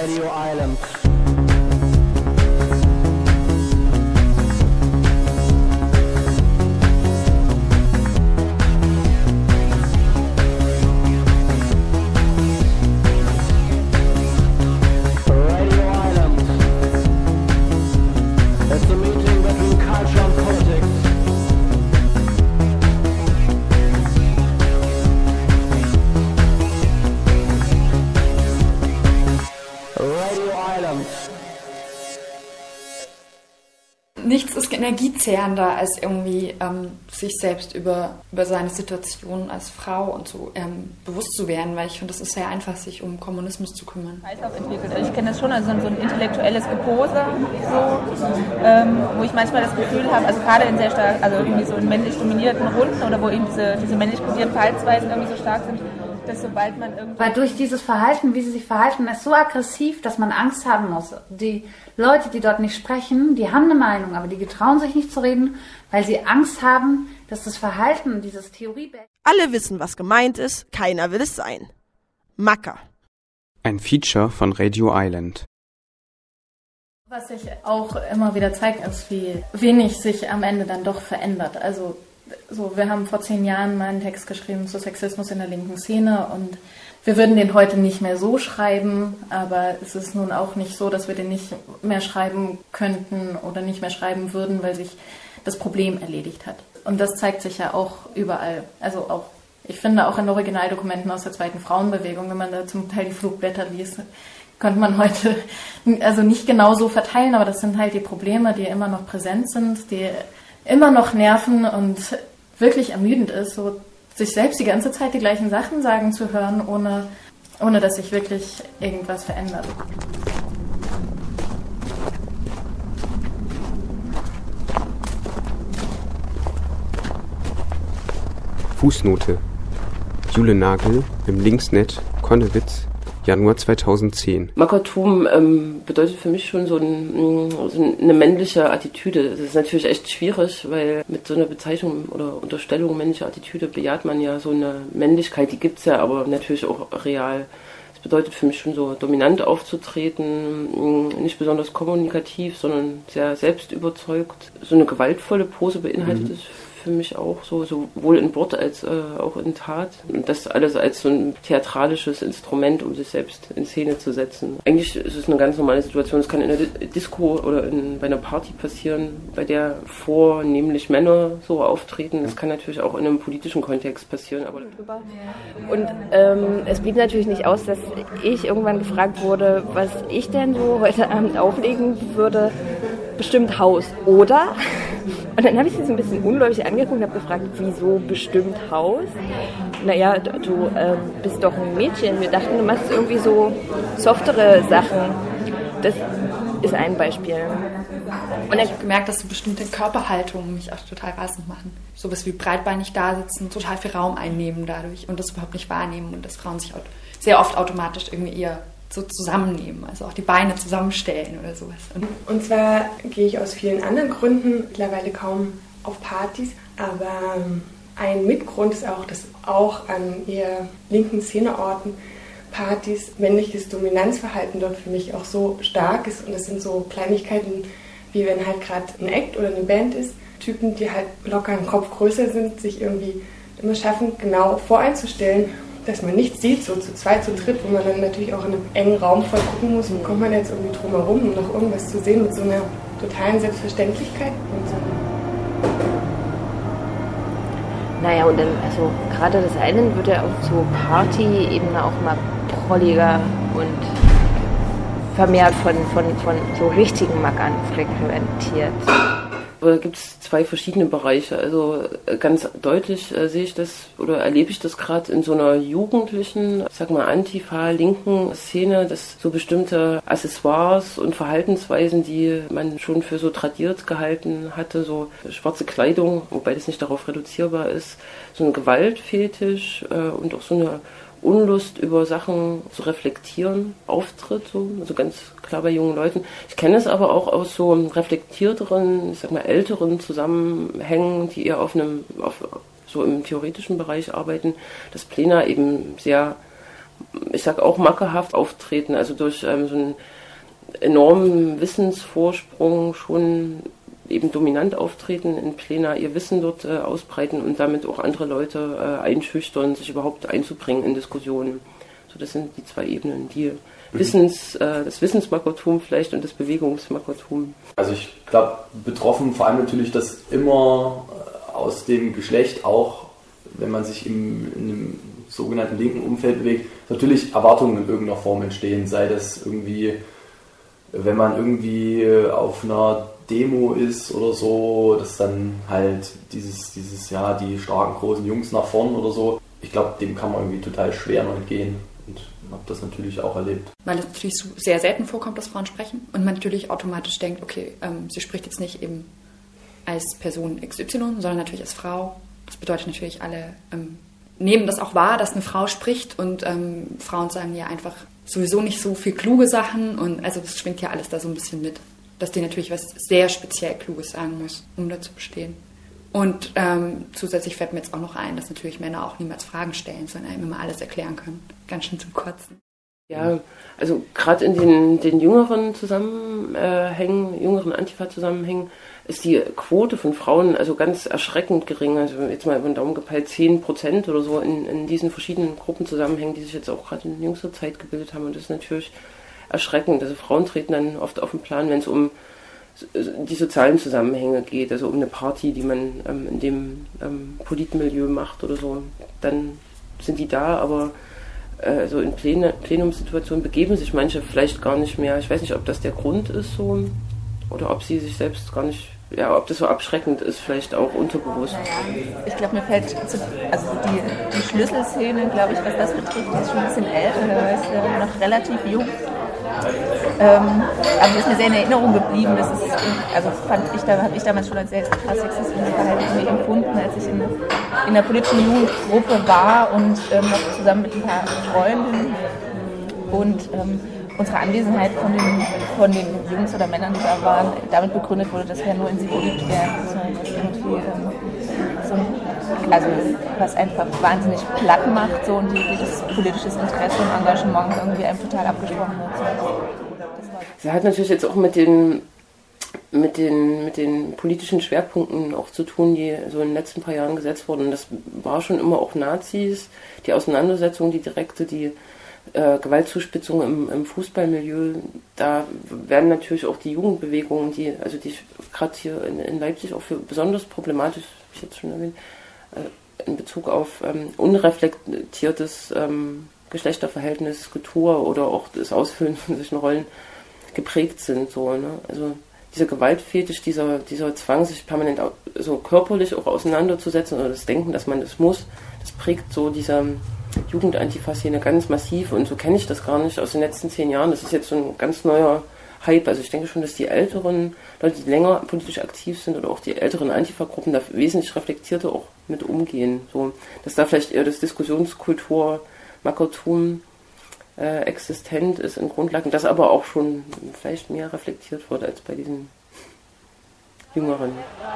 Radio Island. Nichts ist energiezehrender, als irgendwie sich selbst über seine Situation als Frau und so bewusst zu werden, weil ich finde, das ist sehr einfach, sich um Kommunismus zu kümmern. Entwickelt. Also ich kenne das schon, also so ein intellektuelles Gepose, wo ich manchmal das Gefühl habe, also gerade in sehr stark, also irgendwie so in männlich dominierten Runden oder wo eben diese männlich kodierten Verhaltensweisen irgendwie so stark sind, dass sobald man irgendwie... Weil durch dieses Verhalten, wie sie sich verhalten, ist so aggressiv, dass man Angst haben muss. Die Leute, die dort nicht sprechen, die haben eine Meinung, aber die getrauen sich nicht zu reden, weil sie Angst haben, dass das Verhalten, dieses Theoriebild... Alle wissen, was gemeint ist, keiner will es sein. Macker. Ein Feature von Radio Island. Was sich auch immer wieder zeigt, ist, wie wenig sich am Ende dann doch verändert. Also wir haben vor 10 Jahren mal einen Text geschrieben zu Sexismus in der linken Szene und wir würden den heute nicht mehr so schreiben, aber es ist nun auch nicht so, dass wir den nicht mehr schreiben könnten oder nicht mehr schreiben würden, weil sich das Problem erledigt hat. Und das zeigt sich ja auch überall. Also auch, ich finde auch in Originaldokumenten aus der zweiten Frauenbewegung, wenn man da zum Teil die Flugblätter liest, könnte man heute also nicht genau so verteilen, aber das sind halt die Probleme, die immer noch präsent sind, die immer noch nerven und wirklich ermüdend ist, so sich selbst die ganze Zeit die gleichen Sachen sagen zu hören, ohne dass sich wirklich irgendwas verändert. Fußnote: Jule Nagel im Linksnet, Konnewitz, Januar 2010. Mackertum bedeutet für mich schon so eine männliche Attitüde. Das ist natürlich echt schwierig, weil mit so einer Bezeichnung oder Unterstellung männlicher Attitüde bejaht man ja so eine Männlichkeit, die gibt's ja, aber natürlich auch real. Das bedeutet für mich schon so dominant aufzutreten, nicht besonders kommunikativ, sondern sehr selbstüberzeugt. So eine gewaltvolle Pose beinhaltet es für mich auch, sowohl in Wort als auch in Tat. Und das alles als so ein theatralisches Instrument, um sich selbst in Szene zu setzen. Eigentlich ist es eine ganz normale Situation. Es kann in der Disco oder bei einer Party passieren, bei der vornehmlich Männer so auftreten. Das kann natürlich auch in einem politischen Kontext passieren. Aber und es blieb natürlich nicht aus, dass ich irgendwann gefragt wurde, was ich denn so heute Abend auflegen würde. Bestimmt Haus, oder? Und dann habe ich sie so ein bisschen ungläubig angeguckt und habe gefragt, wieso bestimmt Haus? Naja, du bist doch ein Mädchen. Wir dachten, du machst irgendwie so softere Sachen. Das ist ein Beispiel. Und ich habe gemerkt, dass so bestimmte Körperhaltungen mich auch total rasend machen. Sowas wie breitbeinig da sitzen, total viel Raum einnehmen dadurch und das überhaupt nicht wahrnehmen und dass Frauen sich auch sehr oft automatisch irgendwie eher so zusammennehmen, also auch die Beine zusammenstellen oder sowas. Und zwar gehe ich aus vielen anderen Gründen mittlerweile kaum auf Partys, aber ein Mitgrund ist auch, dass auch an eher linken Szeneorten Partys männliches Dominanzverhalten dort für mich auch so stark ist und das sind so Kleinigkeiten, wie wenn halt gerade ein Act oder eine Band ist, Typen, die halt locker einen Kopf größer sind, sich irgendwie immer schaffen, genau voreinzustellen, dass man nichts sieht, so zu zweit, zu dritt, wo man dann natürlich auch in einem engen Raum voll gucken muss, wo kommt man jetzt irgendwie drum herum, um noch irgendwas zu sehen mit so einer totalen Selbstverständlichkeit. Und so. Naja, und dann, also gerade das eine wird ja auf so Party-Ebene auch mal prolliger und vermehrt von so richtigen Mackern frequentiert. Da gibt es 2 verschiedene Bereiche. Also ganz deutlich sehe ich das oder erlebe ich das gerade in so einer jugendlichen, ich sag mal Antifa-linken Szene, dass so bestimmte Accessoires und Verhaltensweisen, die man schon für so tradiert gehalten hatte, so schwarze Kleidung, wobei das nicht darauf reduzierbar ist, so ein Gewaltfetisch und auch so eine Unlust über Sachen zu reflektieren auftritt, so, also ganz klar bei jungen Leuten. Ich kenne es aber auch aus so reflektierteren, ich sag mal älteren Zusammenhängen, die eher so im theoretischen Bereich arbeiten, dass Plena eben sehr ich sag auch mackerhaft auftreten, also durch so einen enormen Wissensvorsprung schon eben dominant auftreten in Plena, ihr Wissen dort ausbreiten und damit auch andere Leute einschüchtern, sich überhaupt einzubringen in Diskussionen. So, das sind die zwei Ebenen, die das Wissensmackertum vielleicht und das Bewegungsmackertum. Also ich glaube, betroffen vor allem natürlich, dass immer aus dem Geschlecht auch, wenn man sich in einem sogenannten linken Umfeld bewegt, natürlich Erwartungen in irgendeiner Form entstehen, sei das irgendwie, wenn man irgendwie auf einer Demo ist oder so, dass dann halt dieses ja, die starken, großen Jungs nach vorn oder so. Ich glaube, dem kann man irgendwie total schwer noch entgehen. Und habe das natürlich auch erlebt. Weil es natürlich so sehr selten vorkommt, dass Frauen sprechen und man natürlich automatisch denkt, okay, sie spricht jetzt nicht eben als Person XY, sondern natürlich als Frau. Das bedeutet natürlich, alle nehmen das auch wahr, dass eine Frau spricht und Frauen sagen ja einfach sowieso nicht so viel kluge Sachen und also das schwingt ja alles da so ein bisschen mit, dass die natürlich was sehr speziell Kluges sagen muss, um da zu bestehen. Und zusätzlich fällt mir jetzt auch noch ein, dass natürlich Männer auch niemals Fragen stellen, sondern einem immer alles erklären können. Ganz schön zum Kotzen. Ja, also gerade in den jüngeren Zusammenhängen, jüngeren Antifa-Zusammenhängen, ist die Quote von Frauen also ganz erschreckend gering. Also jetzt mal über den Daumen gepeilt 10% oder so in diesen verschiedenen Gruppenzusammenhängen, die sich jetzt auch gerade in jüngster Zeit gebildet haben. Und das ist natürlich erschreckend. Also Frauen treten dann oft auf den Plan, wenn es um die sozialen Zusammenhänge geht, also um eine Party, die man in dem Politmilieu macht oder so, dann sind die da, aber so in Plenumssituationen begeben sich manche vielleicht gar nicht mehr. Ich weiß nicht, ob das der Grund ist so oder ob sie sich selbst gar nicht, ja, ob das so abschreckend ist, vielleicht auch unterbewusst. Ich glaube, mir fällt die Schlüsselszene, glaube ich, was das betrifft, die ist schon ein bisschen älter, da ist noch relativ jung. Aber die ist mir sehr in Erinnerung geblieben. Das ist, also habe ich damals schon als sehr krass sexistisches Verhalten empfunden, als ich in der politischen Jugendgruppe war und noch zusammen mit ein paar Freunden und unsere Anwesenheit von den Jungs oder Männern, die da waren, damit begründet wurde, dass wir nur in sie verliebt werden. Also was einfach wahnsinnig platt macht so, und jegliches politisches Interesse und Engagement irgendwie einem total abgesprochen wird. Das hat natürlich jetzt auch mit den politischen Schwerpunkten auch zu tun, die so in den letzten paar Jahren gesetzt wurden. Das war schon immer auch Nazis, die Auseinandersetzung, die direkte, die Gewaltzuspitzung im Fußballmilieu. Da werden natürlich auch die Jugendbewegungen, die gerade hier in Leipzig auch für besonders problematisch, habe ich jetzt schon erwähnt, in Bezug auf unreflektiertes Geschlechterverhältnis, Getue oder auch das Ausfüllen von solchen Rollen geprägt sind. So, ne? Also dieser Gewaltfetisch, dieser Zwang, sich permanent so körperlich auch auseinanderzusetzen oder das Denken, dass man das muss, das prägt so dieser Jugendantifa-Szene ganz massiv und so kenne ich das gar nicht aus den letzten 10 Jahren. Das ist jetzt so ein ganz neuer Hype. Also ich denke schon, dass die älteren Leute, die länger politisch aktiv sind oder auch die älteren Antifa-Gruppen da wesentlich reflektierter auch mit umgehen. So, dass da vielleicht eher das Diskussionskultur, Mackertum existent ist in Grundlagen, das aber auch schon vielleicht mehr reflektiert wird als bei diesen Jüngeren.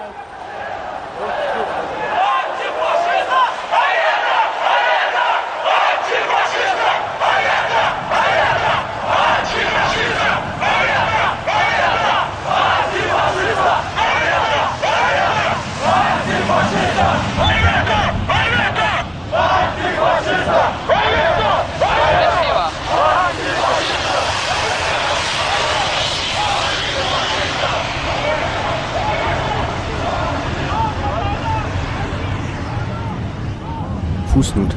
Fußnote.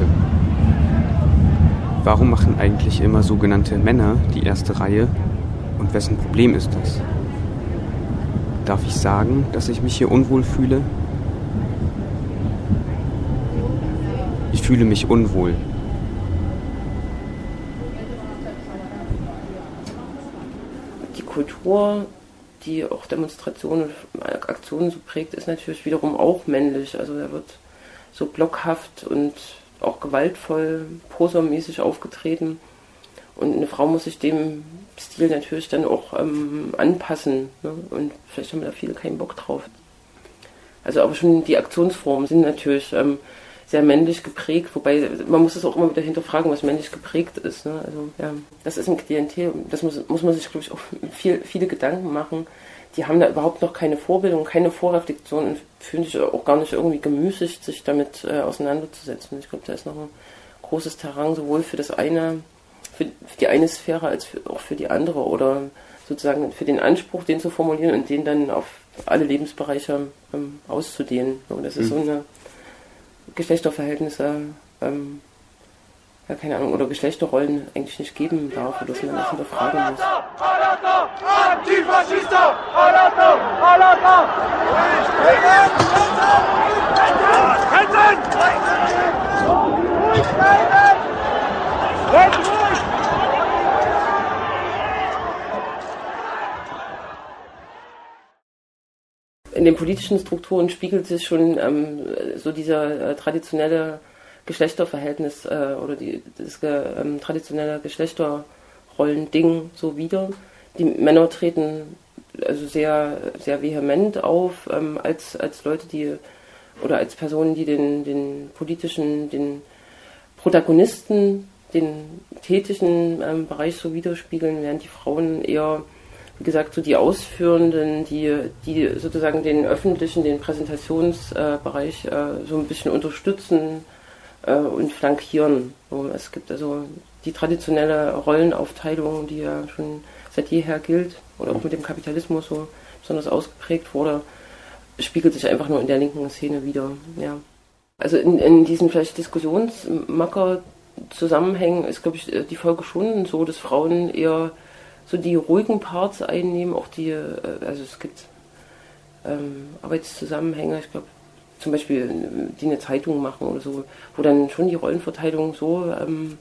Warum machen eigentlich immer sogenannte Männer die erste Reihe und wessen Problem ist das? Darf ich sagen, dass ich mich hier unwohl fühle? Ich fühle mich unwohl. Die Kultur, die auch Demonstrationen und Aktionen so prägt, ist natürlich wiederum auch männlich. Also da wird so blockhaft und auch gewaltvoll, posermäßig aufgetreten. Und eine Frau muss sich dem Stil natürlich dann auch anpassen. Ne? Und vielleicht haben da viele keinen Bock drauf. Also aber schon die Aktionsformen sind natürlich sehr männlich geprägt, wobei man muss es auch immer wieder hinterfragen, was männlich geprägt ist. Ne? Also ja, das ist ein Klientel, das muss man sich, glaube ich, auch viele Gedanken machen. Die haben da überhaupt noch keine Vorbildung, keine Vorreflexion und fühlen sich auch gar nicht irgendwie gemüßigt, sich damit auseinanderzusetzen. Ich glaube, da ist noch ein großes Terrain, sowohl für die eine Sphäre als auch für die andere oder sozusagen für den Anspruch, den zu formulieren und den dann auf alle Lebensbereiche auszudehnen. Und das ist so eine Geschlechterverhältnisse, ja, keine Ahnung, oder Geschlechterrollen eigentlich nicht geben darf, oder dass man das hinterfragen muss. In den politischen Strukturen spiegelt sich schon so dieser traditionelle Geschlechterverhältnis oder das traditionelle Geschlechterrollen-Ding so wider. Die Männer treten also sehr, sehr vehement auf als Leute, die oder als Personen, die den Protagonisten, den tätigen Bereich so widerspiegeln, während die Frauen eher, wie gesagt, so die Ausführenden, die sozusagen den öffentlichen, den Präsentationsbereich so ein bisschen unterstützen und flankieren. So, es gibt also die traditionelle Rollenaufteilung, die ja schon seit jeher gilt oder auch mit dem Kapitalismus so besonders ausgeprägt wurde, spiegelt sich einfach nur in der linken Szene wieder. Ja. Also in diesen vielleicht Diskussionsmacker-Zusammenhängen ist, glaube ich, die Folge schon so, dass Frauen eher so die ruhigen Parts einnehmen, auch also es gibt Arbeitszusammenhänge, ich glaube zum Beispiel, die eine Zeitung machen oder so, wo dann schon die Rollenverteilung so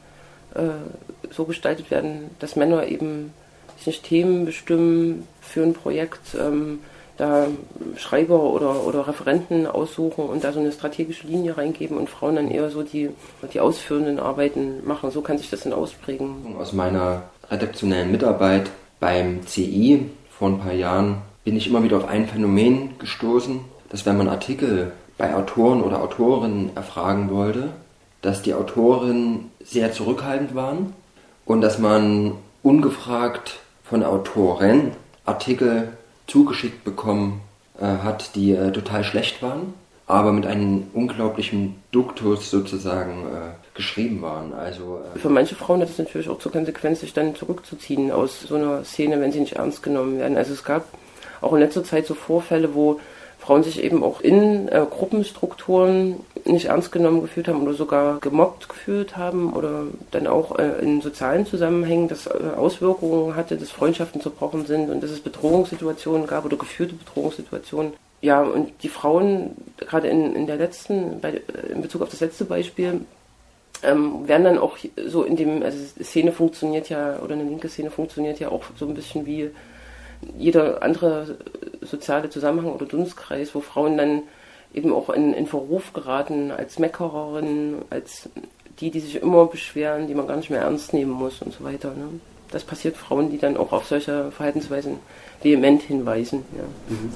gestaltet werden, dass Männer eben sich Themen bestimmen für ein Projekt, da Schreiber oder Referenten aussuchen und da so eine strategische Linie reingeben und Frauen dann eher so die ausführenden Arbeiten machen. So kann sich das dann ausprägen. Aus meiner redaktionellen Mitarbeit beim CI vor ein paar Jahren bin ich immer wieder auf ein Phänomen gestoßen, dass wenn man Artikel bei Autoren oder Autorinnen erfragen wollte, dass die Autorinnen sehr zurückhaltend waren und dass man ungefragt von Autoren Artikel zugeschickt bekommen hat, die total schlecht waren, aber mit einem unglaublichen Duktus sozusagen geschrieben waren. Also, für manche Frauen hat es natürlich auch zur Konsequenz, sich dann zurückzuziehen aus so einer Szene, wenn sie nicht ernst genommen werden. Also es gab auch in letzter Zeit so Vorfälle, wo Frauen sich eben auch in Gruppenstrukturen nicht ernst genommen gefühlt haben oder sogar gemobbt gefühlt haben oder dann auch in sozialen Zusammenhängen, das Auswirkungen hatte, dass Freundschaften zerbrochen sind und dass es Bedrohungssituationen gab oder geführte Bedrohungssituationen. Ja, und die Frauen, gerade in Bezug auf das letzte Beispiel, werden dann auch so also Szene funktioniert ja, oder eine linke Szene funktioniert ja auch so ein bisschen wie jeder andere soziale Zusammenhang oder Dunstkreis, wo Frauen dann eben auch in Verruf geraten als Meckererinnen, als die sich immer beschweren, die man gar nicht mehr ernst nehmen muss und so weiter. Ne? Das passiert Frauen, die dann auch auf solche Verhaltensweisen vehement hinweisen. Ja. Mhm.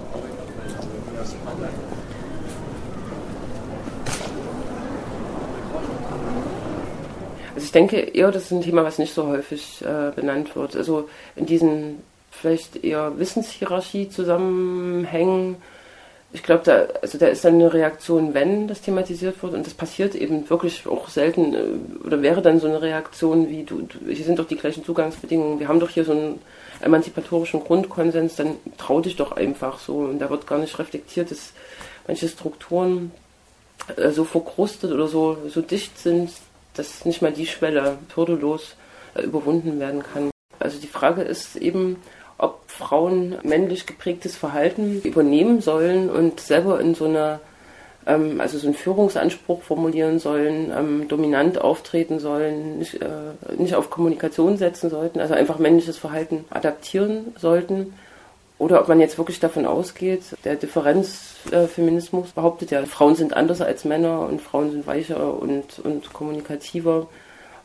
Also ich denke eher, das ist ein Thema, was nicht so häufig benannt wird. Also in diesen vielleicht eher Wissenshierarchie-Zusammenhängen, ich glaube, da ist dann eine Reaktion, wenn das thematisiert wird, und das passiert eben wirklich auch selten, oder wäre dann so eine Reaktion wie, hier sind doch die gleichen Zugangsbedingungen, wir haben doch hier so einen emanzipatorischen Grundkonsens, dann trau dich doch einfach so, und da wird gar nicht reflektiert, dass manche Strukturen so verkrustet oder so dicht sind, dass nicht mal die Schwelle hürdelos überwunden werden kann. Also die Frage ist eben, ob Frauen männlich geprägtes Verhalten übernehmen sollen und selber in so einer, also so einen Führungsanspruch formulieren sollen, dominant auftreten sollen, nicht auf Kommunikation setzen sollten, also einfach männliches Verhalten adaptieren sollten. Oder ob man jetzt wirklich davon ausgeht, der Differenzfeminismus behauptet ja, Frauen sind anders als Männer und Frauen sind weicher und kommunikativer.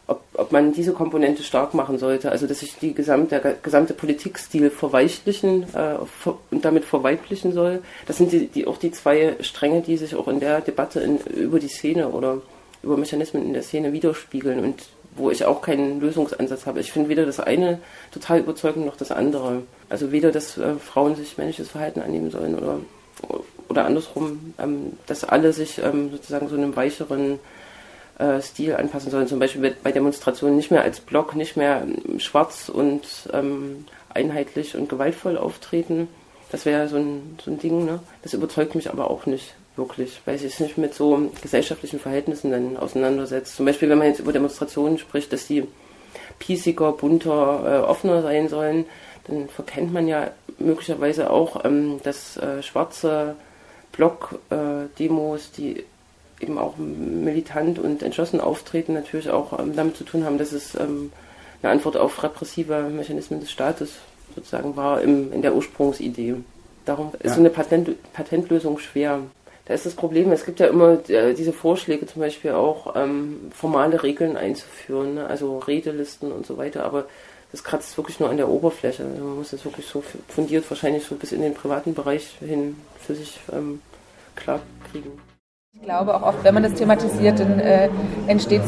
ob man diese Komponente stark machen sollte, also dass sich der gesamte Politikstil verweichlichen und damit verweiblichen soll. Das sind auch die zwei Stränge, die sich auch in der Debatte über die Szene oder über Mechanismen in der Szene widerspiegeln und wo ich auch keinen Lösungsansatz habe. Ich finde weder das eine total überzeugend noch das andere. Also weder, dass Frauen sich männliches Verhalten annehmen sollen oder andersrum, dass alle sich sozusagen so einem weicheren Stil anpassen sollen. Zum Beispiel bei Demonstrationen nicht mehr als Block, nicht mehr schwarz und einheitlich und gewaltvoll auftreten. Das wäre so ein Ding, ne? Das überzeugt mich aber auch nicht wirklich, weil sich nicht mit so gesellschaftlichen Verhältnissen dann auseinandersetzt. Zum Beispiel, wenn man jetzt über Demonstrationen spricht, dass die piesiger, bunter, offener sein sollen, dann verkennt man ja möglicherweise auch, dass schwarze Block-Demos, die eben auch militant und entschlossen auftreten, natürlich auch damit zu tun haben, dass es eine Antwort auf repressive Mechanismen des Staates sozusagen war in der Ursprungsidee. Darum ist so eine Patentlösung schwer. Da ist das Problem, es gibt ja immer diese Vorschläge, zum Beispiel auch formale Regeln einzuführen, ne? Also Redelisten und so weiter, aber das kratzt wirklich nur an der Oberfläche. Man muss das wirklich so fundiert wahrscheinlich so bis in den privaten Bereich hin für sich klar kriegen. Ich glaube auch oft, wenn man das thematisiert, dann entsteht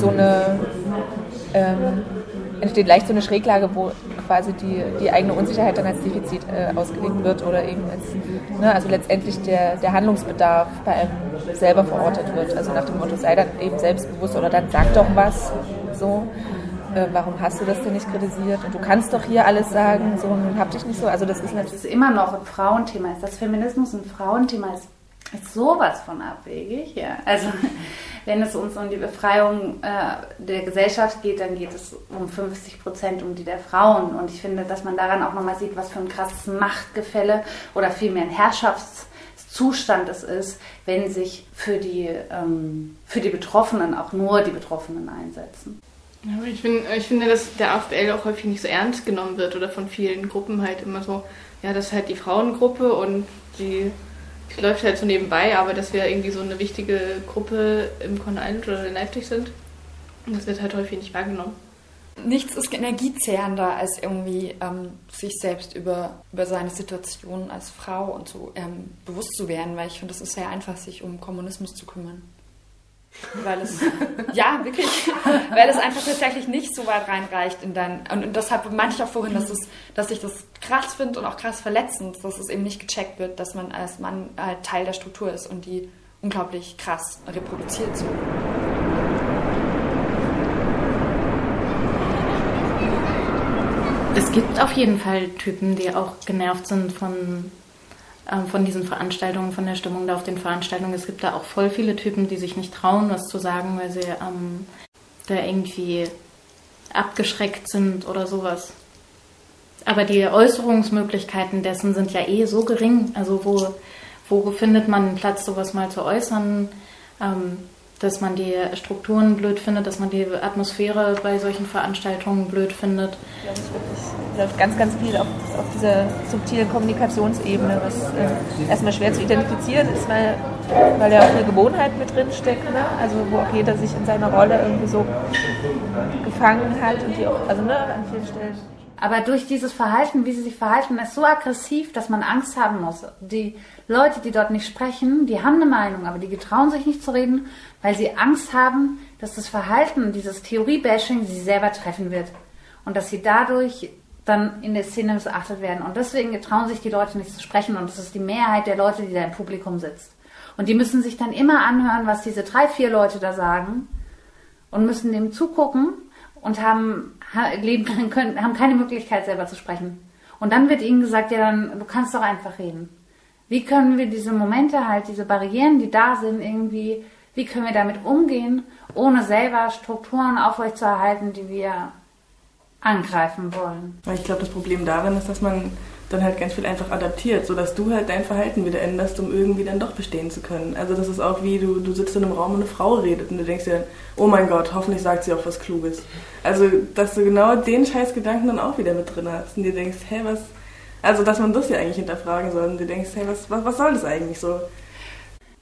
leicht so eine Schräglage, wo quasi die eigene Unsicherheit dann als Defizit ausgelegt wird oder eben also letztendlich der Handlungsbedarf bei einem selber verortet wird. Also nach dem Motto, sei dann eben selbstbewusst oder dann sag doch was, so. Warum hast du das denn nicht kritisiert? Und du kannst doch hier alles sagen, so, und hab dich nicht so. Also das ist natürlich immer noch ein Frauenthema. Das Feminismus ein Frauenthema ist sowas von abwegig. Ja. Also wenn es uns um die Befreiung der Gesellschaft geht, dann geht es um 50% um die der Frauen. Und ich finde, dass man daran auch nochmal sieht, was für ein krasses Machtgefälle oder vielmehr ein Herrschaftszustand es ist, wenn sich für die Betroffenen auch nur die Betroffenen einsetzen. Ja, aber ich finde, dass der AFL auch häufig nicht so ernst genommen wird oder von vielen Gruppen halt immer so, ja, das ist halt die Frauengruppe und die läuft halt so nebenbei, aber dass wir irgendwie so eine wichtige Gruppe im Conner Island oder in Leipzig sind, das wird halt häufig nicht wahrgenommen. Nichts ist energiezehrender, als irgendwie sich selbst über seine Situation als Frau und so bewusst zu werden, weil ich finde, es ist sehr einfach, sich um Kommunismus zu kümmern. Weil es, ja, wirklich, weil es einfach tatsächlich nicht so weit reinreicht in und deshalb meinte ich auch vorhin, dass ich das krass finde und auch krass verletzend, dass es eben nicht gecheckt wird, dass man als Mann halt Teil der Struktur ist und die unglaublich krass reproduziert so. Es gibt auf jeden Fall Typen, die auch genervt sind von diesen Veranstaltungen, von der Stimmung da auf den Veranstaltungen. Es gibt da auch voll viele Typen, die sich nicht trauen, was zu sagen, weil sie da irgendwie abgeschreckt sind oder sowas. Aber die Äußerungsmöglichkeiten dessen sind ja so gering. Also wo findet man einen Platz, sowas mal zu äußern? Dass man die Strukturen blöd findet, dass man die Atmosphäre bei solchen Veranstaltungen blöd findet. Ja, es läuft ganz, ganz viel auf dieser subtilen Kommunikationsebene, was erstmal schwer zu identifizieren ist, weil ja auch viel Gewohnheit mit drin steckt, ne? Also wo auch jeder sich in seiner Rolle irgendwie so gefangen hat und die auch, also an vielen Stellen. Aber durch dieses Verhalten, wie sie sich verhalten, ist so aggressiv, dass man Angst haben muss. Die Leute, die dort nicht sprechen, die haben eine Meinung, aber die getrauen sich nicht zu reden, weil sie Angst haben, dass das Verhalten, dieses Theorie-Bashing, sie selber treffen wird. Und dass sie dadurch dann in der Szene missachtet werden. Und deswegen getrauen sich die Leute nicht zu sprechen. Und das ist die Mehrheit der Leute, die da im Publikum sitzt. Und die müssen sich dann immer anhören, was diese 3-4 Leute da sagen und müssen dem zugucken und haben keine Möglichkeit, selber zu sprechen. Und dann wird ihnen gesagt, ja, dann, du kannst doch einfach reden. Wie können wir diese Momente halt, diese Barrieren, die da sind, irgendwie, wie können wir damit umgehen, ohne selber Strukturen aufrechtzuerhalten, die wir angreifen wollen? Ich glaube, das Problem darin ist, dass man dann halt ganz viel einfach adaptiert, sodass du halt dein Verhalten wieder änderst, um irgendwie dann doch bestehen zu können. Also das ist auch wie, du sitzt in einem Raum und eine Frau redet und du denkst dir dann, oh mein Gott, hoffentlich sagt sie auch was Kluges. Also, dass du genau den Scheißgedanken dann auch wieder mit drin hast und dir denkst, hey, was, also dass man das ja eigentlich hinterfragen soll und dir denkst, hey, was soll das eigentlich so?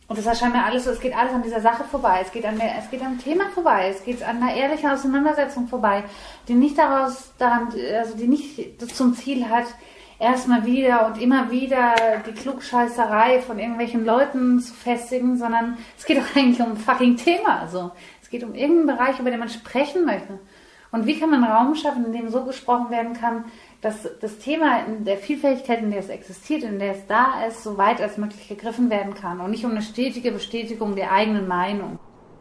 Und das erscheint mir alles so, es geht alles an dieser Sache vorbei, es geht am Thema vorbei, es geht an einer ehrlichen Auseinandersetzung vorbei, die nicht die nicht das zum Ziel hat, erstmal wieder und immer wieder die Klugscheißerei von irgendwelchen Leuten zu festigen, sondern es geht doch eigentlich um ein fucking Thema. Also es geht um irgendeinen Bereich, über den man sprechen möchte. Und wie kann man einen Raum schaffen, in dem so gesprochen werden kann, dass das Thema in der Vielfältigkeit, in der es existiert, in der es da ist, so weit als möglich gegriffen werden kann und nicht um eine stetige Bestätigung der eigenen Meinung.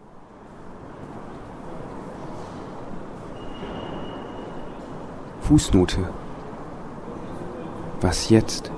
Fußnote. Was jetzt?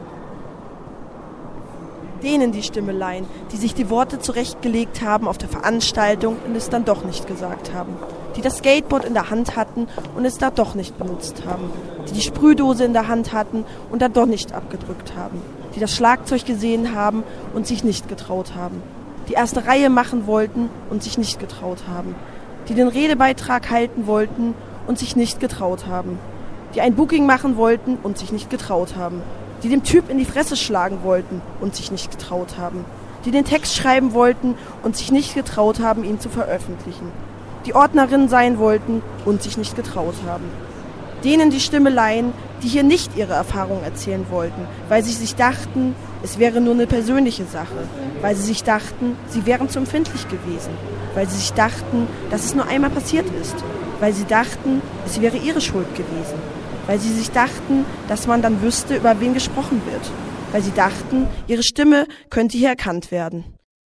Denen die Stimme leihen, die sich die Worte zurechtgelegt haben auf der Veranstaltung und es dann doch nicht gesagt haben. Die das Skateboard in der Hand hatten und es da doch nicht benutzt haben. Die die Sprühdose in der Hand hatten und da doch nicht abgedrückt haben. Die das Schlagzeug gesehen haben und sich nicht getraut haben. Die erste Reihe machen wollten und sich nicht getraut haben. Die den Redebeitrag halten wollten und sich nicht getraut haben. Die ein Booking machen wollten und sich nicht getraut haben. Die dem Typ in die Fresse schlagen wollten und sich nicht getraut haben. Die den Text schreiben wollten und sich nicht getraut haben, ihn zu veröffentlichen. Die Ordnerinnen sein wollten und sich nicht getraut haben. Denen die Stimme leihen, die hier nicht ihre Erfahrungen erzählen wollten, weil sie sich dachten, es wäre nur eine persönliche Sache. Weil sie sich dachten, sie wären zu empfindlich gewesen. Weil sie sich dachten, dass es nur einmal passiert ist. Weil sie dachten, es wäre ihre Schuld gewesen. Weil sie sich dachten, dass man dann wüsste, über wen gesprochen wird. Weil sie dachten, ihre Stimme könnte hier erkannt werden.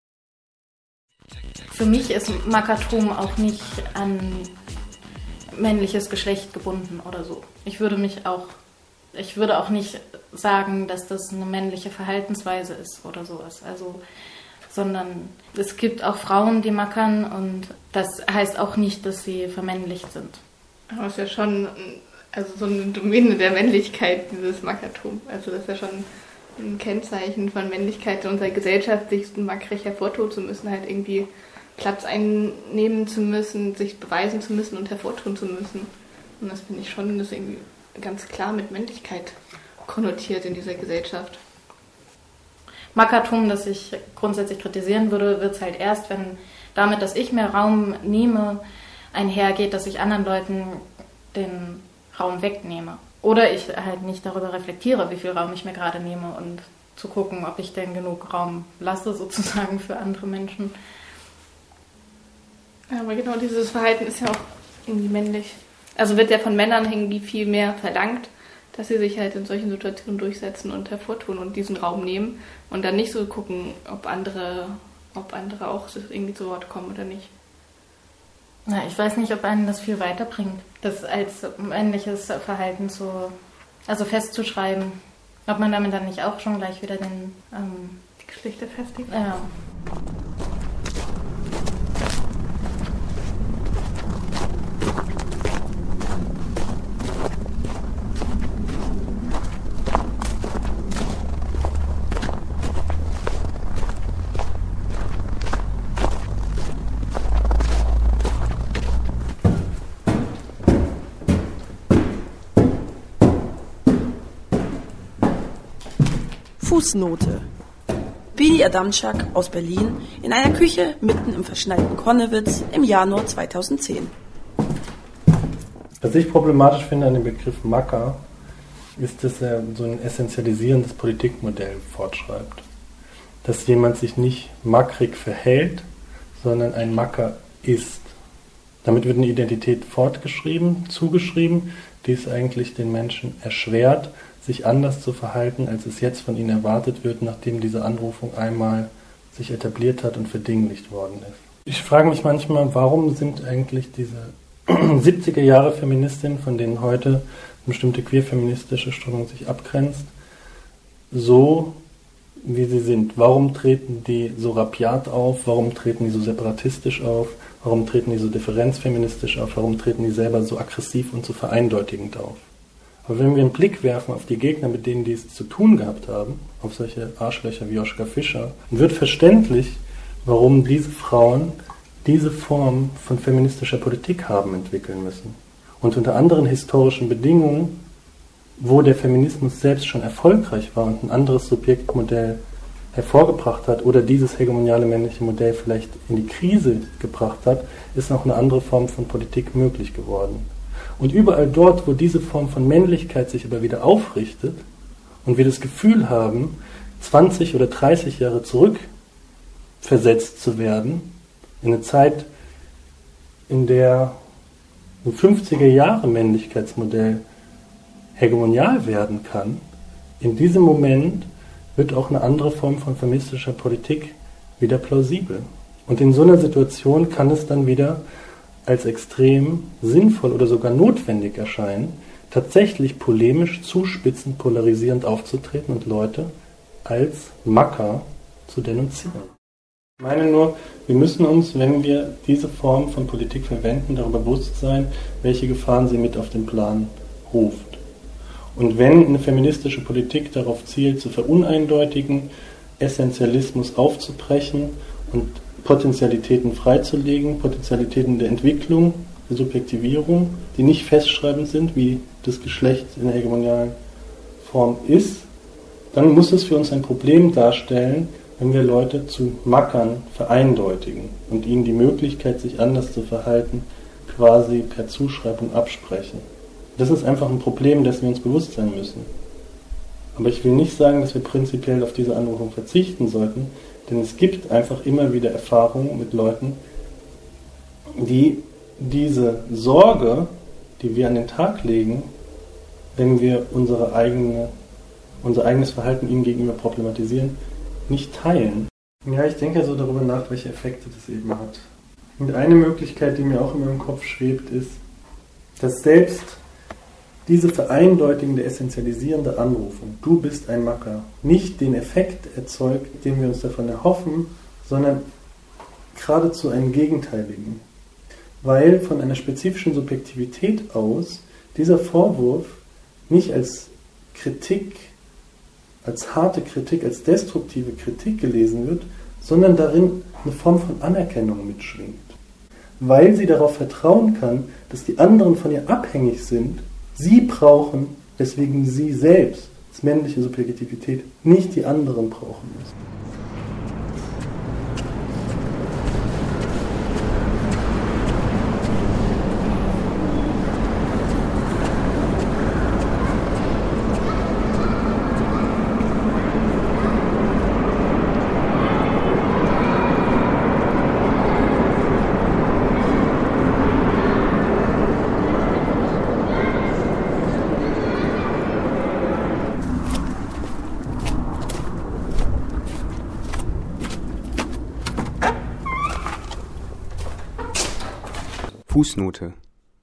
Für mich ist Makatum auch nicht an männliches Geschlecht gebunden oder so. Ich würde auch nicht sagen, dass das eine männliche Verhaltensweise ist oder sowas. Also, sondern es gibt auch Frauen, die mackern und das heißt auch nicht, dass sie vermännlicht sind. Aber es ist ja schon so eine Domäne der Männlichkeit, dieses Mackertum. Also das ist ja schon ein Kennzeichen von Männlichkeit in unserer Gesellschaft, sich mackrig hervortun zu müssen, halt irgendwie Platz einnehmen zu müssen, sich beweisen zu müssen und hervortun zu müssen. Und das finde ich schon, das ist irgendwie ganz klar mit Männlichkeit konnotiert in dieser Gesellschaft. Mackertum, das ich grundsätzlich kritisieren würde, wird es halt erst, wenn damit, dass ich mehr Raum nehme, einhergeht, dass ich anderen Leuten den Raum wegnehme. Oder ich halt nicht darüber reflektiere, wie viel Raum ich mir gerade nehme und zu gucken, ob ich denn genug Raum lasse, sozusagen, für andere Menschen. Ja, aber genau dieses Verhalten ist ja auch irgendwie männlich. Also wird ja von Männern irgendwie viel mehr verlangt, dass sie sich halt in solchen Situationen durchsetzen und hervortun und diesen Raum nehmen und dann nicht so gucken, ob andere auch irgendwie zu Wort kommen oder nicht. Na, ich weiß nicht, ob einen das viel weiterbringt, das als männliches Verhalten festzuschreiben. Ob man damit dann nicht auch schon gleich wieder die Geschlechter festigt. Ja. Fußnote. Bini Adamczak aus Berlin in einer Küche mitten im verschneiten Konnewitz im Januar 2010. Was ich problematisch finde an dem Begriff Macker, ist, dass er so ein essentialisierendes Politikmodell fortschreibt. Dass jemand sich nicht mackrig verhält, sondern ein Macker ist. Damit wird eine Identität fortgeschrieben, zugeschrieben, die es eigentlich den Menschen erschwert, sich anders zu verhalten, als es jetzt von ihnen erwartet wird, nachdem diese Anrufung einmal sich etabliert hat und verdinglicht worden ist. Ich frage mich manchmal, warum sind eigentlich diese 70er Jahre Feministinnen, von denen heute eine bestimmte queer-feministische Strömung sich abgrenzt, so wie sie sind? Warum treten die so rabiat auf? Warum treten die so separatistisch auf? Warum treten die so differenzfeministisch auf? Warum treten die selber so aggressiv und so vereindeutigend auf? Aber wenn wir einen Blick werfen auf die Gegner, mit denen die es zu tun gehabt haben, auf solche Arschlöcher wie Joschka Fischer, dann wird verständlich, warum diese Frauen diese Form von feministischer Politik haben entwickeln müssen. Und unter anderen historischen Bedingungen, wo der Feminismus selbst schon erfolgreich war und ein anderes Subjektmodell hervorgebracht hat oder dieses hegemoniale männliche Modell vielleicht in die Krise gebracht hat, ist noch eine andere Form von Politik möglich geworden. Und überall dort, wo diese Form von Männlichkeit sich aber wieder aufrichtet und wir das Gefühl haben, 20 oder 30 Jahre zurückversetzt zu werden, in eine Zeit, in der ein 50er-Jahre-Männlichkeitsmodell hegemonial werden kann, in diesem Moment wird auch eine andere Form von feministischer Politik wieder plausibel. Und in so einer Situation kann es dann wieder als extrem sinnvoll oder sogar notwendig erscheinen, tatsächlich polemisch, zuspitzend, polarisierend aufzutreten und Leute als Macker zu denunzieren. Ich meine nur, wir müssen uns, wenn wir diese Form von Politik verwenden, darüber bewusst sein, welche Gefahren sie mit auf den Plan ruft. Und wenn eine feministische Politik darauf zielt, zu veruneindeutigen, Essentialismus aufzubrechen und Potentialitäten freizulegen, Potentialitäten der Entwicklung, der Subjektivierung, die nicht festschreibend sind, wie das Geschlecht in der hegemonialen Form ist, dann muss es für uns ein Problem darstellen, wenn wir Leute zu Mackern vereindeutigen und ihnen die Möglichkeit, sich anders zu verhalten, quasi per Zuschreibung absprechen. Das ist einfach ein Problem, dessen wir uns bewusst sein müssen. Aber ich will nicht sagen, dass wir prinzipiell auf diese Anrufung verzichten sollten, denn es gibt einfach immer wieder Erfahrungen mit Leuten, die diese Sorge, die wir an den Tag legen, wenn wir unser eigenes Verhalten ihnen gegenüber problematisieren, nicht teilen. Ja, ich denke so darüber nach, welche Effekte das eben hat. Und eine Möglichkeit, die mir auch immer im Kopf schwebt, ist, dass selbst diese vereindeutigende, essentialisierende Anrufung, du bist ein Macker, nicht den Effekt erzeugt, den wir uns davon erhoffen, sondern geradezu einen gegenteiligen. Weil von einer spezifischen Subjektivität aus dieser Vorwurf nicht als Kritik, als harte Kritik, als destruktive Kritik gelesen wird, sondern darin eine Form von Anerkennung mitschwingt. Weil sie darauf vertrauen kann, dass die anderen von ihr abhängig sind, sie brauchen, weswegen sie selbst als männliche Subjektivität nicht die anderen brauchen müssen. Fußnote: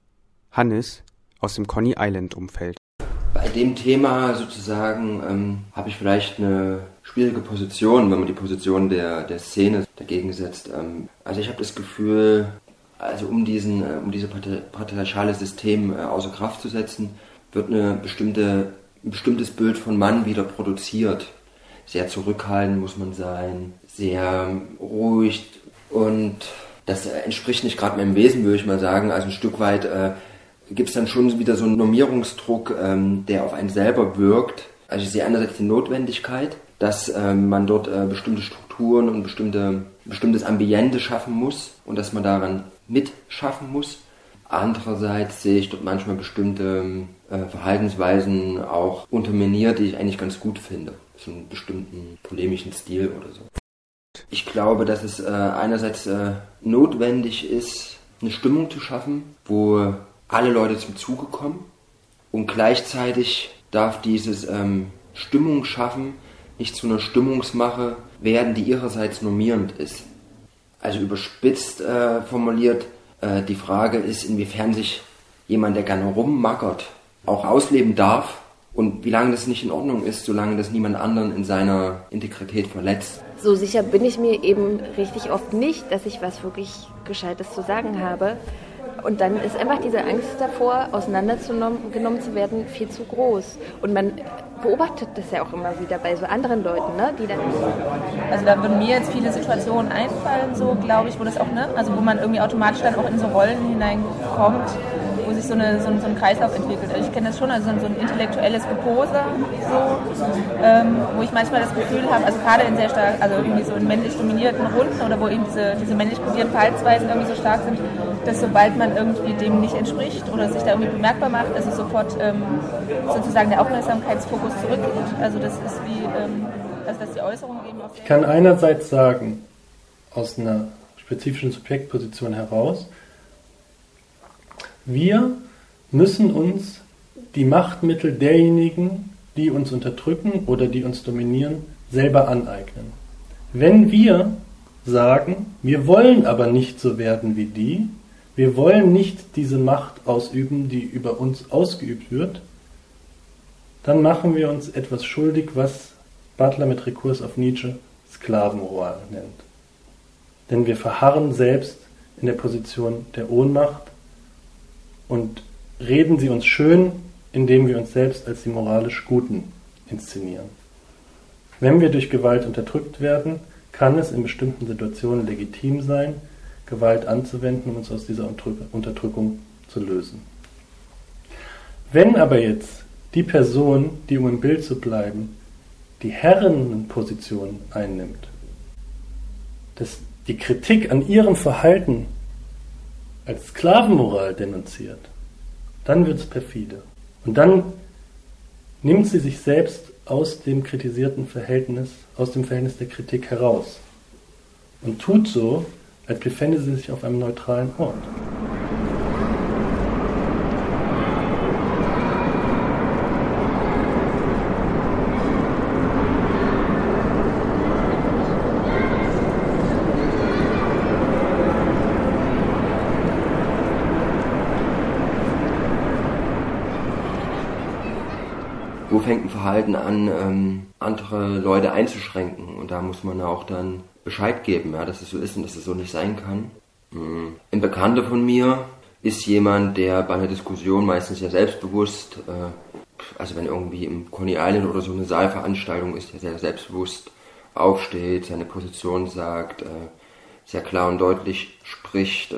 Hannes aus dem Coney Island-Umfeld. Bei dem Thema sozusagen habe ich vielleicht eine schwierige Position, wenn man die Position der Szene dagegen setzt. Also ich habe das Gefühl, also um dieses patriarchale System außer Kraft zu setzen, wird ein bestimmtes Bild von Mann wieder produziert. Sehr zurückhaltend muss man sein, sehr ruhig, und das entspricht nicht gerade meinem Wesen, würde ich mal sagen. Also ein Stück weit gibt es dann schon wieder so einen Normierungsdruck, der auf einen selber wirkt. Also ich sehe einerseits die Notwendigkeit, dass man dort bestimmte Strukturen und bestimmtes Ambiente schaffen muss und dass man daran mitschaffen muss. Andererseits sehe ich dort manchmal bestimmte Verhaltensweisen auch unterminiert, die ich eigentlich ganz gut finde. So einen bestimmten polemischen Stil oder so. Ich glaube, dass es einerseits notwendig ist, eine Stimmung zu schaffen, wo alle Leute zum Zuge kommen, und gleichzeitig darf dieses Stimmung schaffen nicht zu einer Stimmungsmache werden, die ihrerseits normierend ist. Also überspitzt formuliert, die Frage ist, inwiefern sich jemand, der gerne rummackert, auch ausleben darf und wie lange das nicht in Ordnung ist, solange das niemand anderen in seiner Integrität verletzt. So sicher bin ich mir eben richtig oft nicht, dass ich was wirklich Gescheites zu sagen habe. Und dann ist einfach diese Angst davor, auseinandergenommen zu werden, viel zu groß. Und man beobachtet das ja auch immer wieder bei so anderen Leuten, ne, die dann... Also da würden mir jetzt viele Situationen einfallen, so glaube ich, wo das auch, ne, also wo man irgendwie automatisch dann auch in so Rollen hineinkommt, wo wo sich so ein Kreislauf entwickelt. Also ich kenne das schon, also so ein intellektuelles Gepose, wo ich manchmal das Gefühl habe, also gerade in sehr stark, also irgendwie so in männlich dominierten Runden oder wo eben diese männlich kodierten Verhaltensweisen irgendwie so stark sind, dass sobald man irgendwie dem nicht entspricht oder sich da irgendwie bemerkbar macht, dass es sofort sozusagen der Aufmerksamkeitsfokus zurückgeht. Also das ist wie, also dass die Äußerung eben auf... Ich kann einerseits sagen, aus einer spezifischen Subjektposition heraus, wir müssen uns die Machtmittel derjenigen, die uns unterdrücken oder die uns dominieren, selber aneignen. Wenn wir sagen, wir wollen aber nicht so werden wie die, wir wollen nicht diese Macht ausüben, die über uns ausgeübt wird, dann machen wir uns etwas schuldig, was Butler mit Rekurs auf Nietzsche Sklavenmoral nennt. Denn wir verharren selbst in der Position der Ohnmacht und reden sie uns schön, indem wir uns selbst als die moralisch Guten inszenieren. Wenn wir durch Gewalt unterdrückt werden, kann es in bestimmten Situationen legitim sein, Gewalt anzuwenden, um uns aus dieser Unterdrückung zu lösen. Wenn aber jetzt die Person, die, um im Bild zu bleiben, die Herrenposition einnimmt, die Kritik an ihrem Verhalten als Sklavenmoral denunziert, dann wird es perfide. Und dann nimmt sie sich selbst aus dem kritisierten Verhältnis, aus dem Verhältnis der Kritik heraus und tut so, als befände sie sich auf einem neutralen Ort. Wo fängt ein Verhalten an, andere Leute einzuschränken? Und da muss man auch dann Bescheid geben, ja, dass es so ist und dass es so nicht sein kann. Ein Bekannter von mir ist jemand, der bei einer Diskussion meistens sehr selbstbewusst, also wenn irgendwie im Coney Island oder so eine Saalveranstaltung ist, der sehr selbstbewusst aufsteht, seine Position sagt, sehr klar und deutlich spricht,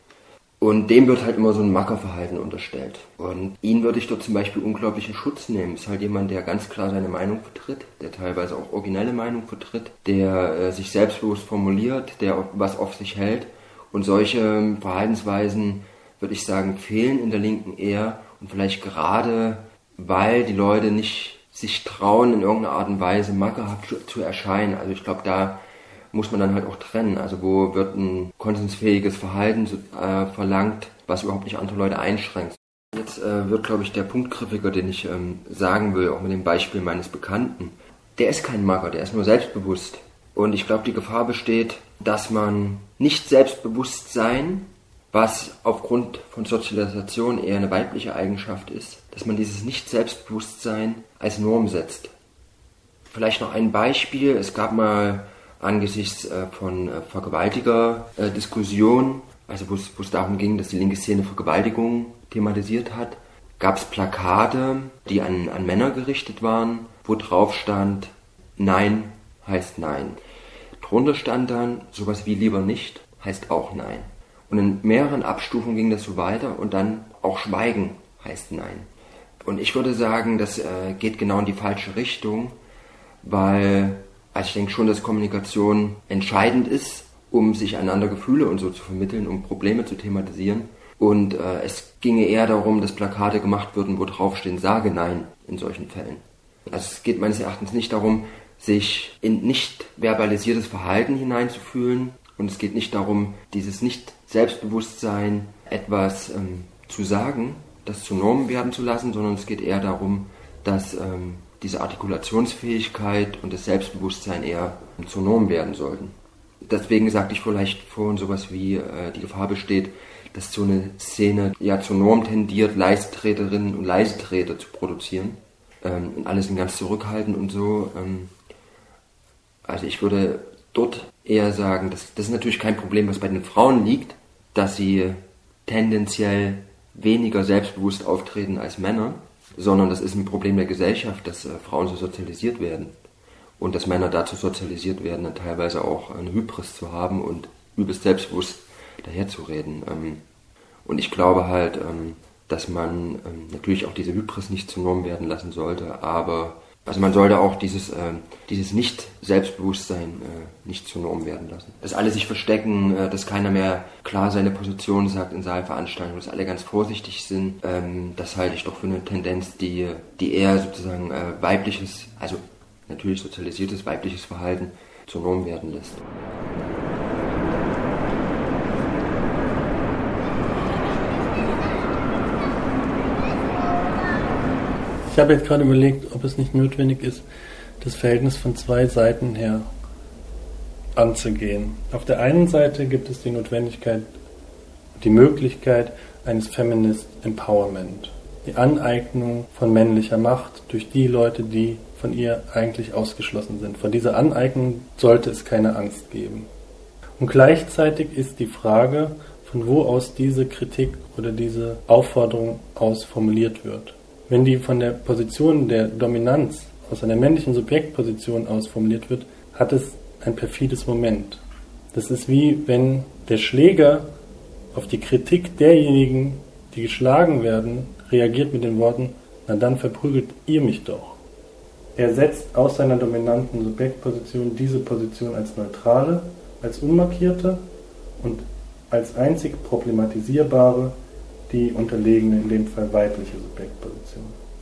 und dem wird halt immer so ein Mackerverhalten unterstellt. Und ihn würde ich dort zum Beispiel unglaublichen Schutz nehmen. Ist halt jemand, der ganz klar seine Meinung vertritt, der teilweise auch originelle Meinung vertritt, der sich selbstbewusst formuliert, der was auf sich hält. Und solche Verhaltensweisen, würde ich sagen, fehlen in der Linken eher. Und vielleicht gerade, weil die Leute nicht sich trauen, in irgendeiner Art und Weise mackerhaft zu erscheinen. Also ich glaube, da muss man dann halt auch trennen. Also wo wird ein konsensfähiges Verhalten verlangt, was überhaupt nicht andere Leute einschränkt. Jetzt wird, glaube ich, der Punkt griffiger, den ich sagen will, auch mit dem Beispiel meines Bekannten. Der ist kein Macker, der ist nur selbstbewusst. Und ich glaube, die Gefahr besteht, dass man nicht Selbstbewusstsein, was aufgrund von Sozialisation eher eine weibliche Eigenschaft ist, dass man dieses Nicht-Selbstbewusstsein als Norm setzt. Vielleicht noch ein Beispiel. Es gab mal angesichts von Vergewaltiger-Diskussionen, also wo es darum ging, dass die linke Szene Vergewaltigung thematisiert hat, gab es Plakate, die an Männer gerichtet waren, wo drauf stand, Nein heißt Nein. Drunter stand dann, sowas wie lieber nicht heißt auch Nein. Und in mehreren Abstufungen ging das so weiter und dann auch Schweigen heißt Nein. Und ich würde sagen, das geht genau in die falsche Richtung, weil ich denke schon, dass Kommunikation entscheidend ist, um sich einander Gefühle und so zu vermitteln, um Probleme zu thematisieren. Und es ginge eher darum, dass Plakate gemacht würden, wo draufstehen, sage Nein in solchen Fällen. Also es geht meines Erachtens nicht darum, sich in nicht verbalisiertes Verhalten hineinzufühlen. Und es geht nicht darum, dieses Nicht-Selbstbewusstsein etwas zu sagen, das zur Norm werden zu lassen, sondern es geht eher darum, dass diese Artikulationsfähigkeit und das Selbstbewusstsein eher zur Norm werden sollten. Deswegen sagte ich vielleicht vorhin sowas wie, die Gefahr besteht, dass so eine Szene ja zur Norm tendiert, Leisetreterinnen und Leisetreter zu produzieren. Und alles in ganz zurückhaltend und so. Also ich würde dort eher sagen, das ist natürlich kein Problem, was bei den Frauen liegt, dass sie tendenziell weniger selbstbewusst auftreten als Männer, sondern das ist ein Problem der Gesellschaft, dass Frauen so sozialisiert werden und dass Männer dazu sozialisiert werden, dann teilweise auch eine Hybris zu haben und übelst selbstbewusst daherzureden. Und ich glaube halt, dass man natürlich auch diese Hybris nicht zur Norm werden lassen sollte, aber also man sollte auch dieses Nicht-Selbstbewusstsein nicht zur Norm werden lassen. Dass alle sich verstecken, dass keiner mehr klar seine Position sagt in Saalveranstaltungen, dass alle ganz vorsichtig sind, das halte ich doch für eine Tendenz, die eher sozusagen weibliches, also natürlich sozialisiertes weibliches Verhalten zur Norm werden lässt. Ich habe jetzt gerade überlegt, ob es nicht notwendig ist, das Verhältnis von zwei Seiten her anzugehen. Auf der einen Seite gibt es die Notwendigkeit, die Möglichkeit eines Feminist Empowerment, die Aneignung von männlicher Macht durch die Leute, die von ihr eigentlich ausgeschlossen sind. Vor dieser Aneignung sollte es keine Angst geben. Und gleichzeitig ist die Frage, von wo aus diese Kritik oder diese Aufforderung aus formuliert wird. Wenn die von der Position der Dominanz, aus einer männlichen Subjektposition aus formuliert wird, hat es ein perfides Moment. Das ist wie wenn der Schläger auf die Kritik derjenigen, die geschlagen werden, reagiert mit den Worten, na dann verprügelt ihr mich doch. Er setzt aus seiner dominanten Subjektposition diese Position als neutrale, als unmarkierte und als einzig problematisierbare die unterlegene, in dem Fall weibliche Subjektposition.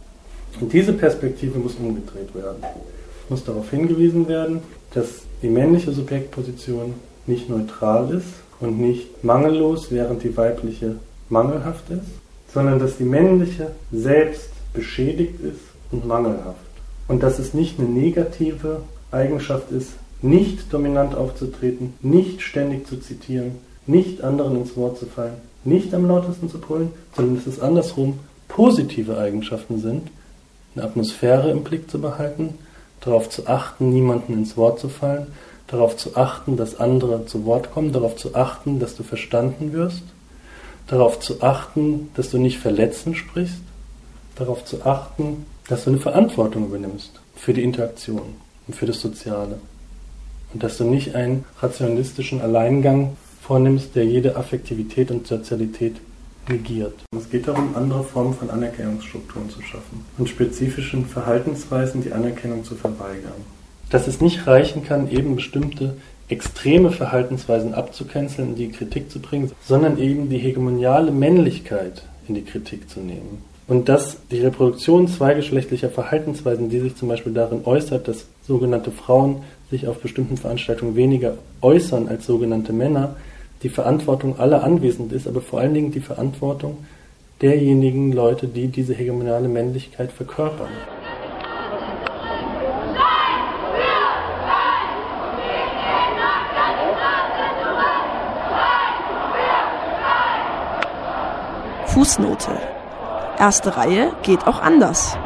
Und diese Perspektive muss umgedreht werden. Es muss darauf hingewiesen werden, dass die männliche Subjektposition nicht neutral ist und nicht mangellos, während die weibliche mangelhaft ist, sondern dass die männliche selbst beschädigt ist und mangelhaft. Und dass es nicht eine negative Eigenschaft ist, nicht dominant aufzutreten, nicht ständig zu zitieren, nicht anderen ins Wort zu fallen, nicht am lautesten zu brüllen, sondern dass es andersrum positive Eigenschaften sind, eine Atmosphäre im Blick zu behalten, darauf zu achten, niemanden ins Wort zu fallen, darauf zu achten, dass andere zu Wort kommen, darauf zu achten, dass du verstanden wirst, darauf zu achten, dass du nicht verletzend sprichst, darauf zu achten, dass du eine Verantwortung übernimmst für die Interaktion und für das Soziale. Und dass du nicht einen rationalistischen Alleingang vornimmst, der jede Affektivität und Sozialität negiert. Es geht darum, andere Formen von Anerkennungsstrukturen zu schaffen und spezifischen Verhaltensweisen die Anerkennung zu verweigern. Dass es nicht reichen kann, eben bestimmte extreme Verhaltensweisen abzucanceln und die Kritik zu bringen, sondern eben die hegemoniale Männlichkeit in die Kritik zu nehmen. Und dass die Reproduktion zweigeschlechtlicher Verhaltensweisen, die sich zum Beispiel darin äußert, dass sogenannte Frauen sich auf bestimmten Veranstaltungen weniger äußern als sogenannte Männer, die Verantwortung aller anwesend ist, aber vor allen Dingen die Verantwortung derjenigen Leute, die diese hegemoniale Männlichkeit verkörpern. Fußnote. Erste Reihe geht auch anders.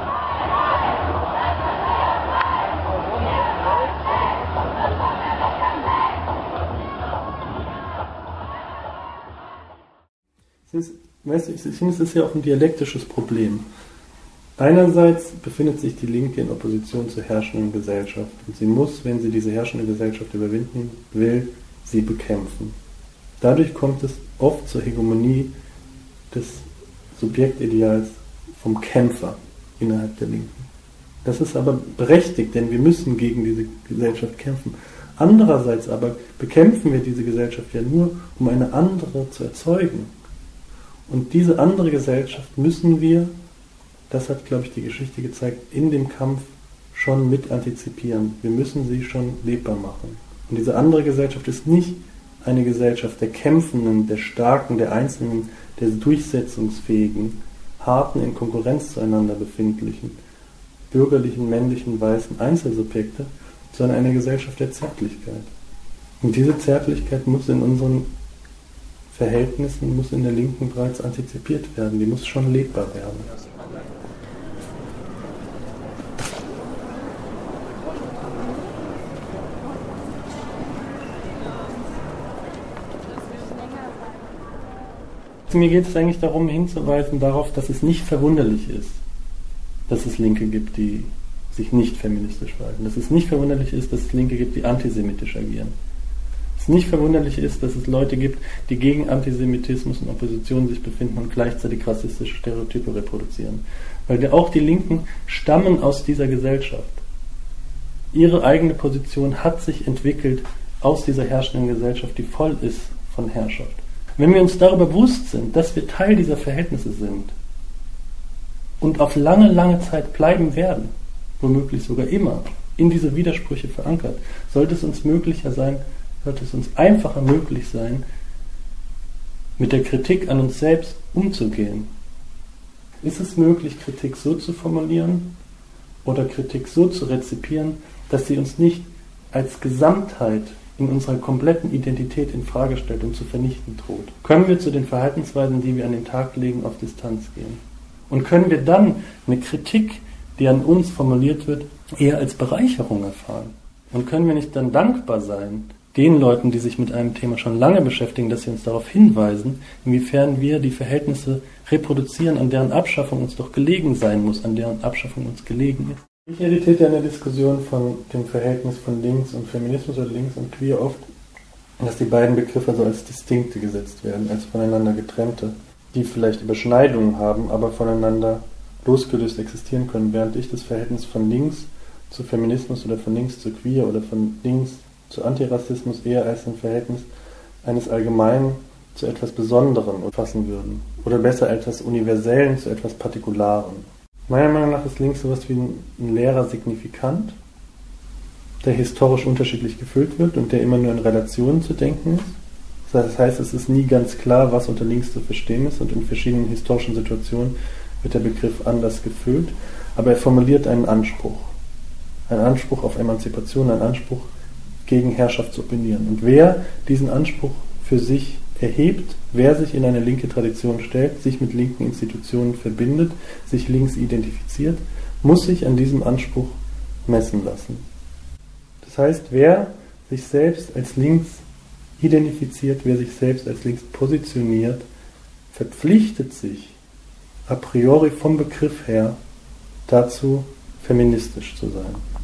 Ich finde, es ist ja auch ein dialektisches Problem. Einerseits befindet sich die Linke in Opposition zur herrschenden Gesellschaft und sie muss, wenn sie diese herrschende Gesellschaft überwinden will, sie bekämpfen. Dadurch kommt es oft zur Hegemonie des Subjektideals vom Kämpfer innerhalb der Linken. Das ist aber berechtigt, denn wir müssen gegen diese Gesellschaft kämpfen. Andererseits aber bekämpfen wir diese Gesellschaft ja nur, um eine andere zu erzeugen. Und diese andere Gesellschaft müssen wir, das hat, glaube ich, die Geschichte gezeigt, in dem Kampf schon mit antizipieren. Wir müssen sie schon lebbar machen. Und diese andere Gesellschaft ist nicht eine Gesellschaft der Kämpfenden, der Starken, der Einzelnen, der Durchsetzungsfähigen, harten, in Konkurrenz zueinander befindlichen, bürgerlichen, männlichen, weißen Einzelsubjekte, sondern eine Gesellschaft der Zärtlichkeit. Und diese Zärtlichkeit muss in unseren Verhältnissen, muss in der Linken bereits antizipiert werden, die muss schon lebbar werden. Mir geht es eigentlich darum, hinzuweisen darauf, dass es nicht verwunderlich ist, dass es Linke gibt, die sich nicht feministisch verhalten. Dass es nicht verwunderlich ist, dass es Linke gibt, die antisemitisch agieren. Es ist nicht verwunderlich ist, dass es Leute gibt, die gegen Antisemitismus und Opposition sich befinden und gleichzeitig rassistische Stereotype reproduzieren. Weil auch die Linken stammen aus dieser Gesellschaft. Ihre eigene Position hat sich entwickelt aus dieser herrschenden Gesellschaft, die voll ist von Herrschaft. Wenn wir uns darüber bewusst sind, dass wir Teil dieser Verhältnisse sind und auf lange, lange Zeit bleiben werden, womöglich sogar immer, in diese Widersprüche verankert, sollte es uns einfacher möglich sein, mit der Kritik an uns selbst umzugehen. Ist es möglich, Kritik so zu formulieren oder Kritik so zu rezipieren, dass sie uns nicht als Gesamtheit in unserer kompletten Identität in Frage stellt und zu vernichten droht? Können wir zu den Verhaltensweisen, die wir an den Tag legen, auf Distanz gehen? Und können wir dann eine Kritik, die an uns formuliert wird, eher als Bereicherung erfahren? Und können wir nicht dann dankbar sein, den Leuten, die sich mit einem Thema schon lange beschäftigen, dass sie uns darauf hinweisen, inwiefern wir die Verhältnisse reproduzieren, an deren Abschaffung uns doch gelegen sein muss, an deren Abschaffung uns gelegen ist? Ich irritiert ja in der Diskussion von dem Verhältnis von Links und Feminismus oder Links und Queer oft, dass die beiden Begriffe so als distinkte gesetzt werden, als voneinander getrennte, die vielleicht Überschneidungen haben, aber voneinander losgelöst existieren können, während ich das Verhältnis von Links zu Feminismus oder von Links zu Queer oder von Links zu Antirassismus eher als ein Verhältnis eines Allgemeinen zu etwas Besonderem fassen würden. Oder besser etwas Universellen zu etwas Partikularen. Meiner Meinung nach ist links sowas wie ein leerer Signifikant, der historisch unterschiedlich gefüllt wird und der immer nur in Relationen zu denken ist. Das heißt, es ist nie ganz klar, was unter links zu verstehen ist, und in verschiedenen historischen Situationen wird der Begriff anders gefüllt, aber er formuliert einen Anspruch auf Emanzipation, einen Anspruch gegen Herrschaft zu opinieren. Und wer diesen Anspruch für sich erhebt, wer sich in eine linke Tradition stellt, sich mit linken Institutionen verbindet, sich links identifiziert, muss sich an diesem Anspruch messen lassen. Das heißt, wer sich selbst als links identifiziert, wer sich selbst als links positioniert, verpflichtet sich a priori vom Begriff her dazu, feministisch zu sein.